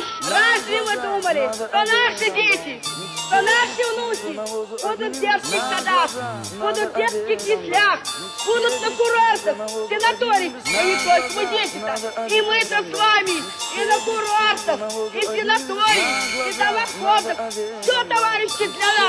Разве вы думали, что наши дети, что наши внуки будут в детских садах, будут в детских яслях, будут на курортах, в санаториях? Да не только мы дети-то, и мы-то с вами, и на курортах, и в санаториях, и домоходах. Все, товарищи, для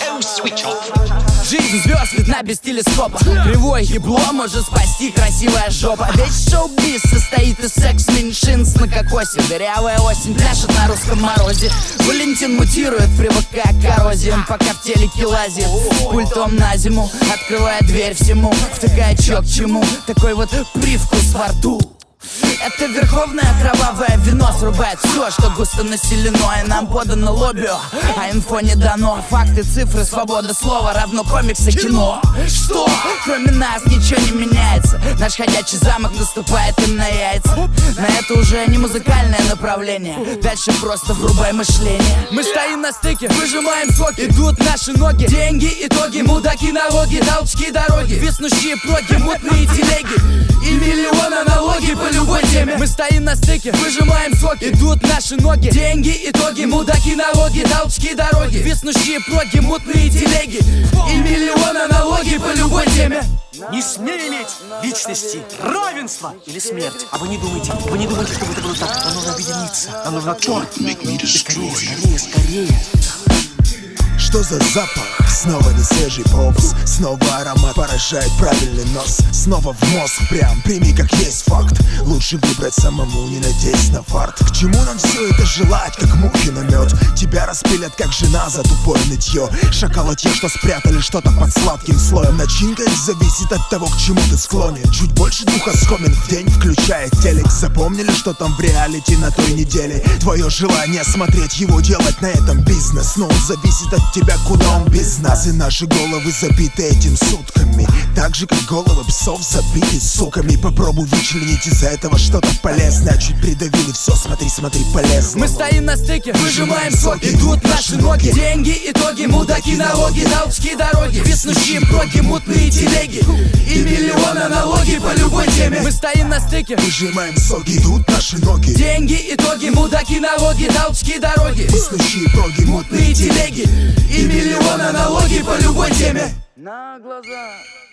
нас. Жизнь звезд видна без телескопа. Кривое ебло может спасти красивая жопа. Весь шоу-биз состоит из секс-меньшинств на кокосе. Дырявая осень пляшет на русском морозе. Валентин мутирует, привыкая к коррозиям, пока в телеке лазит пультом на зиму, открывая дверь всему, втыкая чё к чему. Такой вот привкус во рту. Это верховное кровавое вино срубает все, что густо населено, и нам подано лобби, а инфо не дано. Факты, цифры, свобода слова равно комиксы, кино. Что? Кроме нас ничего не меняется. Наш ходячий замок наступает им на яйца. На это уже не музыкальное направление, дальше просто врубай мышление. Мы стоим на стыке, выжимаем соки, идут наши ноги. Деньги, итоги, мудаки, налоги, толчки, дороги, виснущие проги, мутные телеги и миллионы налоги по любой теме. Мы стоим на стыке, выжимаем соки, идут наши ноги. Деньги, итоги, мудаки, налоги, толчки, дороги, виснущие проги, мутные телеги и миллионы налоги по любой теме. Не смей иметь личности, равенство или смерть. А вы не думаете, что это было так? Нам нужно объединиться, нам нужно тор. Скорее. Что за запах? Снова не свежий попс. Снова аромат поражает правильный нос. Снова в мозг прям, прими как есть факт. Лучше выбрать самому, не надеясь на фарт. К чему нам все это желать, как мухи на мед? Тебя распилят как жена за тупое нытье. Шакалы те, что спрятали что-то под сладким слоем. Начинка их зависит от того, к чему ты склонен. Чуть больше 2 оскомин в день, включая телек. Запомнили, что там в реалити на той неделе? Твое желание смотреть его, делать на этом бизнес. Но он зависит от тебя, куда он без нас. И наши головы забиты этим сутками, так же, как головы псов забиты суками. Попробуй вычленить из-за этого что-то полезное. Чуть придавили, все, смотри, полезно. Мы стоим на стыке, выжимаем соки, идут наши ноги. Деньги, итоги, мудаки, налоги, толчки, дороги, виснущие проги, мутные телеги и миллионы налоги по любой теме. Мы стоим на стыке, выжимаем соки, идут наши ноги. Деньги, итоги, мудаки, налоги, толчки, дороги, виснущие проги, мутные телеги и миллионы налоги по любой теме. На глаза.